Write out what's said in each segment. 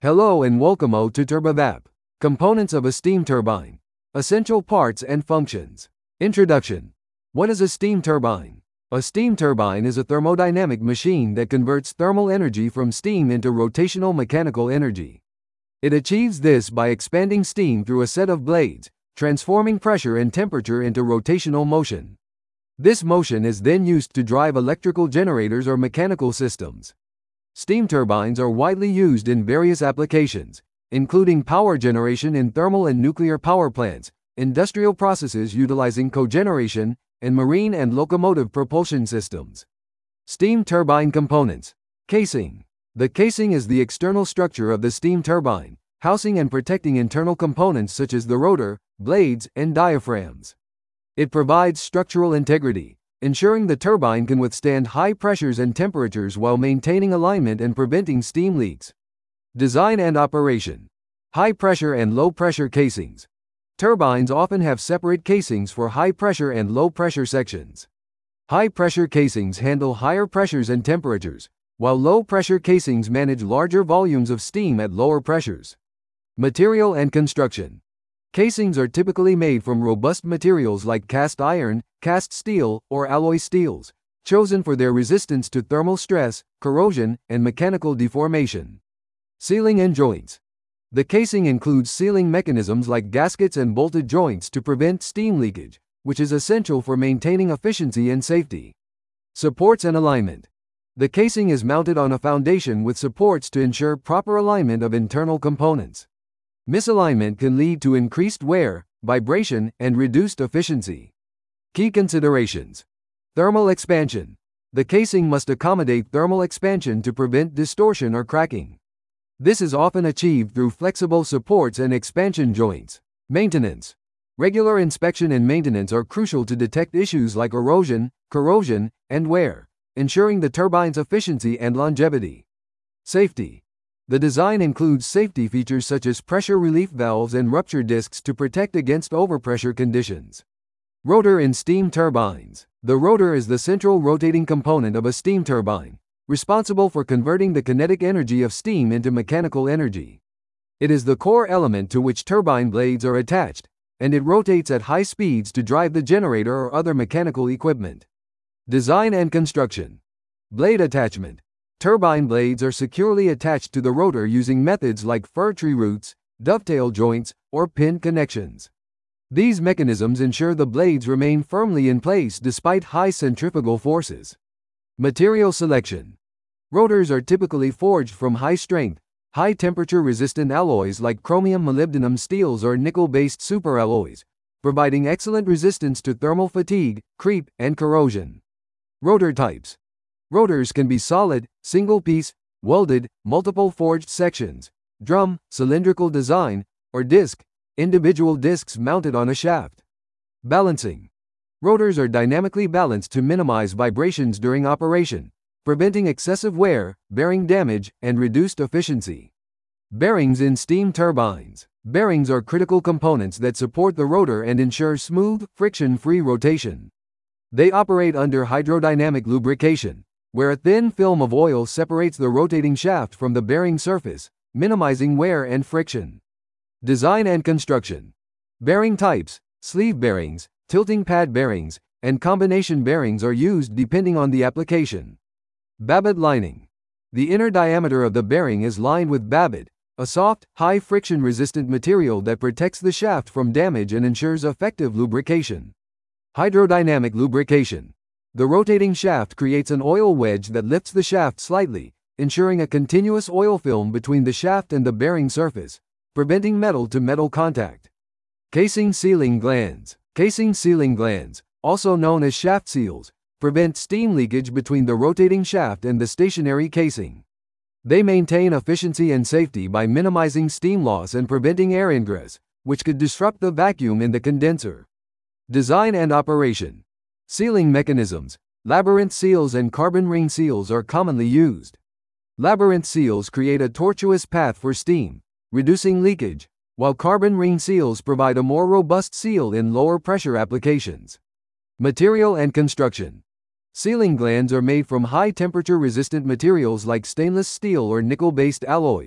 Hello and welcome to TurboVap. Components of a steam turbine. Essential parts and functions. Introduction. What is a steam turbine? A steam turbine is a thermodynamic machine that converts thermal energy from steam into rotational mechanical energy. It achieves this by expanding steam through a set of blades, transforming pressure and temperature into rotational motion. This motion is then used to drive electrical generators or mechanical systems. Steam turbines are widely used in various applications, including power generation in thermal and nuclear power plants, industrial processes utilizing cogeneration, and marine and locomotive propulsion systems. Steam turbine components. Casing. The casing is the external structure of the steam turbine, housing and protecting internal components such as the rotor, blades, and diaphragms. It provides structural integrity, ensuring the turbine can withstand high pressures and temperatures while maintaining alignment and preventing steam leaks. Design and operation. High pressure and low pressure casings. Turbines often have separate casings for high pressure and low pressure sections. High pressure casings handle higher pressures and temperatures, while low pressure casings manage larger volumes of steam at lower pressures. Material and construction. Casings are typically made from robust materials like cast iron, cast steel, or alloy steels, chosen for their resistance to thermal stress, corrosion, and mechanical deformation. Sealing and joints. The casing includes sealing mechanisms like gaskets and bolted joints to prevent steam leakage, which is essential for maintaining efficiency and safety. Supports and alignment. The casing is mounted on a foundation with supports to ensure proper alignment of internal components. Misalignment can lead to increased wear, vibration, and reduced efficiency. Key considerations. Thermal expansion. The casing must accommodate thermal expansion to prevent distortion or cracking. This is often achieved through flexible supports and expansion joints. Maintenance. Regular inspection and maintenance are crucial to detect issues like erosion, corrosion, and wear, ensuring the turbine's efficiency and longevity. Safety. The design includes safety features such as pressure relief valves and rupture discs to protect against overpressure conditions. Rotor in steam turbines. The rotor is the central rotating component of a steam turbine, responsible for converting the kinetic energy of steam into mechanical energy. It is the core element to which turbine blades are attached, and it rotates at high speeds to drive the generator or other mechanical equipment. Design and construction. Blade attachment. Turbine blades are securely attached to the rotor using methods like fir tree roots, dovetail joints, or pin connections. These mechanisms ensure the blades remain firmly in place despite high centrifugal forces. Material selection. Rotors are typically forged from high-strength, high-temperature resistant alloys like chromium molybdenum steels or nickel-based superalloys, providing excellent resistance to thermal fatigue, creep, and corrosion. Rotor types. Rotors can be solid, single-piece, welded, multiple forged sections, drum, cylindrical design, or disc, individual discs mounted on a shaft. Balancing. Rotors are dynamically balanced to minimize vibrations during operation, preventing excessive wear, bearing damage, and reduced efficiency. Bearings in steam turbines. Bearings are critical components that support the rotor and ensure smooth, friction-free rotation. They operate under hydrodynamic lubrication, where a thin film of oil separates the rotating shaft from the bearing surface, minimizing wear and friction. Design and construction. Bearing types, sleeve bearings, tilting pad bearings, and combination bearings are used depending on the application. Babbitt lining. The inner diameter of the bearing is lined with babbitt, a soft, high friction resistant material that protects the shaft from damage and ensures effective lubrication. Hydrodynamic lubrication. The rotating shaft creates an oil wedge that lifts the shaft slightly, ensuring a continuous oil film between the shaft and the bearing surface, preventing metal-to-metal contact. Casing sealing glands. Casing sealing glands, also known as shaft seals, prevent steam leakage between the rotating shaft and the stationary casing. They maintain efficiency and safety by minimizing steam loss and preventing air ingress, which could disrupt the vacuum in the condenser. Design and operation. Sealing mechanisms. Labyrinth seals and carbon ring seals are commonly used. Labyrinth seals create a tortuous path for steam, reducing leakage, while carbon ring seals provide a more robust seal in lower pressure applications. Material and construction. Sealing glands are made from high temperature resistant materials like stainless steel or nickel-based alloys,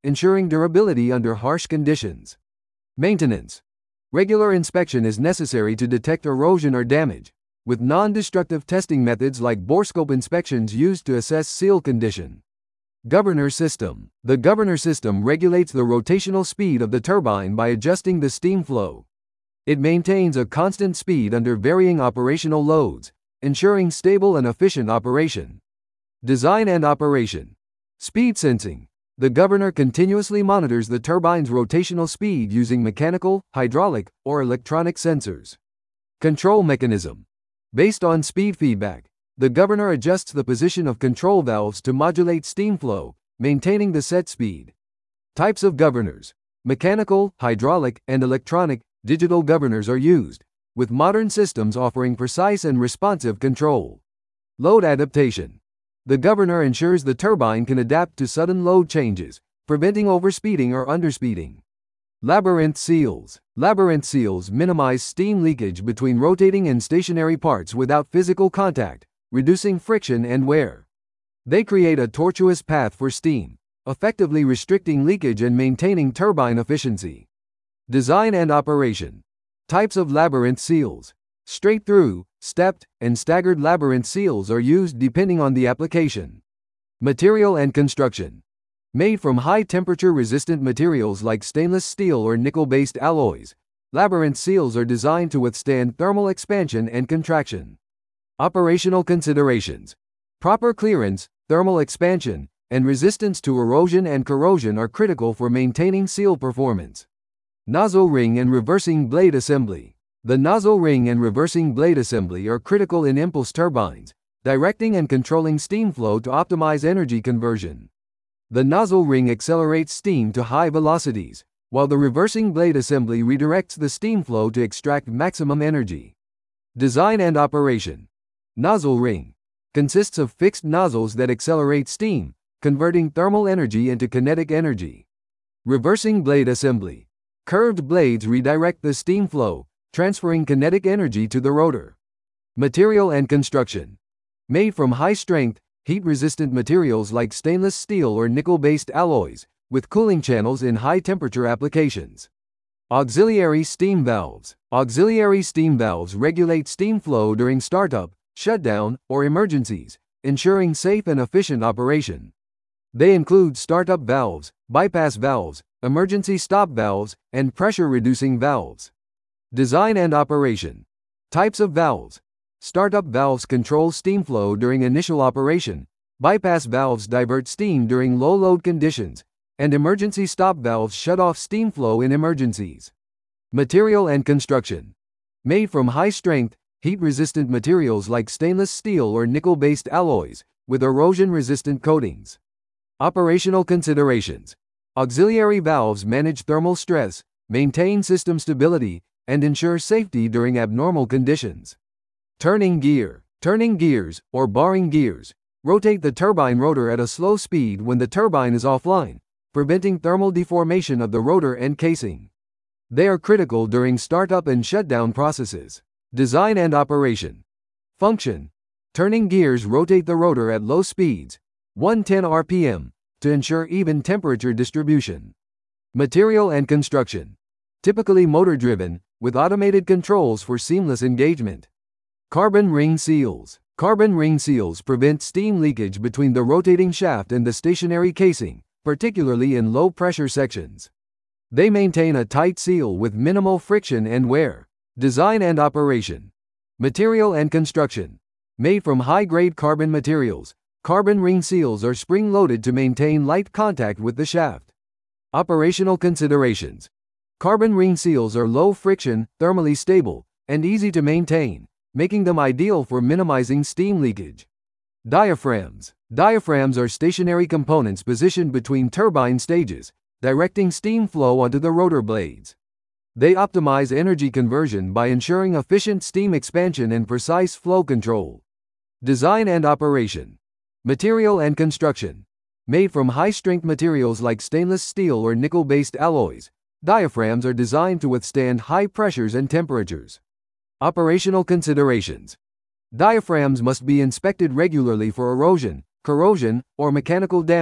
ensuring durability under harsh conditions. Maintenance. Regular inspection is necessary to detect erosion or damage, with non-destructive testing methods like borescope inspections used to assess seal condition. Governor system. The governor system regulates the rotational speed of the turbine by adjusting the steam flow. It maintains a constant speed under varying operational loads, ensuring stable and efficient operation. Design and operation. Speed sensing. The governor continuously monitors the turbine's rotational speed using mechanical, hydraulic, or electronic sensors. Control mechanism. Based on speed feedback, the governor adjusts the position of control valves to modulate steam flow, maintaining the set speed. Types of governors. Mechanical, hydraulic, and electronic, digital governors are used, with modern systems offering precise and responsive control. Load adaptation. The governor ensures the turbine can adapt to sudden load changes, preventing overspeeding or underspeeding. Labyrinth seals. Labyrinth seals minimize steam leakage between rotating and stationary parts without physical contact, reducing friction and wear. They create a tortuous path for steam, effectively restricting leakage and maintaining turbine efficiency. Design and operation. Types of labyrinth seals. Straight-through, stepped, and staggered labyrinth seals are used depending on the application. Material and construction. Made from high-temperature resistant materials like stainless steel or nickel-based alloys, labyrinth seals are designed to withstand thermal expansion and contraction. Operational considerations. Proper clearance, thermal expansion, and resistance to erosion and corrosion are critical for maintaining seal performance. Nozzle ring and reversing blade assembly. The nozzle ring and reversing blade assembly are critical in impulse turbines, directing and controlling steam flow to optimize energy conversion. The nozzle ring accelerates steam to high velocities, while the reversing blade assembly redirects the steam flow to extract maximum energy. Design and operation. Nozzle ring consists of fixed nozzles that accelerate steam, converting thermal energy into kinetic energy. Reversing blade assembly. Curved blades redirect the steam flow, transferring kinetic energy to the rotor. Material and construction. Made from high-strength, heat-resistant materials like stainless steel or nickel-based alloys, with cooling channels in high-temperature applications. Auxiliary steam valves. Auxiliary steam valves regulate steam flow during startup, shutdown, or emergencies, ensuring safe and efficient operation. They include startup valves, bypass valves, emergency stop valves, and pressure-reducing valves. Design and operation. Types of valves. Startup valves control steam flow during initial operation, bypass valves divert steam during low load conditions, and emergency stop valves shut off steam flow in emergencies. Material and construction. Made from high-strength, heat-resistant materials like stainless steel or nickel-based alloys, with erosion-resistant coatings. Operational considerations. Auxiliary valves manage thermal stress, maintain system stability, and ensure safety during abnormal conditions. Turning gear. Turning gears, or barring gears, rotate the turbine rotor at a slow speed when the turbine is offline, preventing thermal deformation of the rotor and casing. They are critical during startup and shutdown processes. Design and operation. Function. Turning gears rotate the rotor at low speeds, 110 rpm, to ensure even temperature distribution. Material and construction. Typically motor-driven, with automated controls for seamless engagement. Carbon ring seals. Carbon ring seals prevent steam leakage between the rotating shaft and the stationary casing, particularly in low-pressure sections. They maintain a tight seal with minimal friction and wear. Design and operation. Material and construction. Made from high-grade carbon materials, carbon ring seals are spring-loaded to maintain light contact with the shaft. Operational considerations. Carbon ring seals are low-friction, thermally stable, and easy to maintain, making them ideal for minimizing steam leakage. Diaphragms. Diaphragms are stationary components positioned between turbine stages, directing steam flow onto the rotor blades. They optimize energy conversion by ensuring efficient steam expansion and precise flow control. Design and operation. Material and construction. Made from high-strength materials like stainless steel or nickel-based alloys, diaphragms are designed to withstand high pressures and temperatures. Operational considerations. Diaphragms must be inspected regularly for erosion, corrosion, or mechanical damage,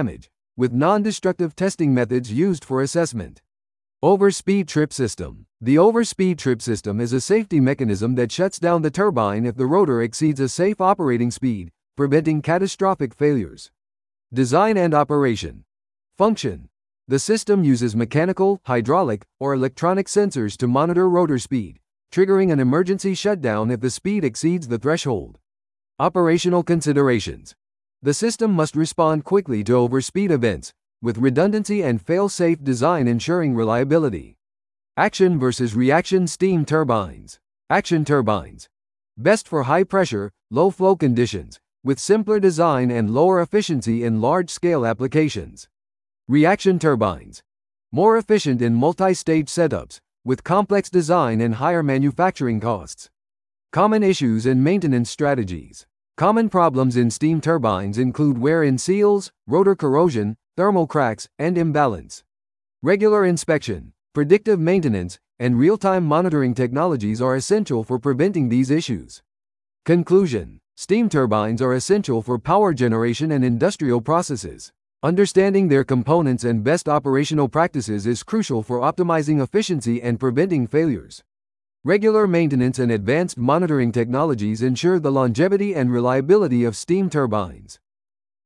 with non-destructive testing methods used for assessment. Overspeed trip system. The overspeed trip system is a safety mechanism that shuts down the turbine if the rotor exceeds a safe operating speed, preventing catastrophic failures. Design and operation. Function. The system uses mechanical, hydraulic, or electronic sensors to monitor rotor speed, triggering an emergency shutdown if the speed exceeds the threshold. Operational considerations. The system must respond quickly to overspeed events, with redundancy and fail-safe design ensuring reliability. Action versus reaction steam turbines. Action turbines. Best for high-pressure, low-flow conditions, with simpler design and lower efficiency in large-scale applications. Reaction turbines. More efficient in multi-stage setups, with complex design and higher manufacturing costs. Common issues and maintenance strategies. Common problems in steam turbines include wear in seals, rotor corrosion, thermal cracks, and imbalance. Regular inspection, predictive maintenance, and real-time monitoring technologies are essential for preventing these issues. Conclusion: steam turbines are essential for power generation and industrial processes. Understanding their components and best operational practices is crucial for optimizing efficiency and preventing failures. Regular maintenance and advanced monitoring technologies ensure the longevity and reliability of steam turbines.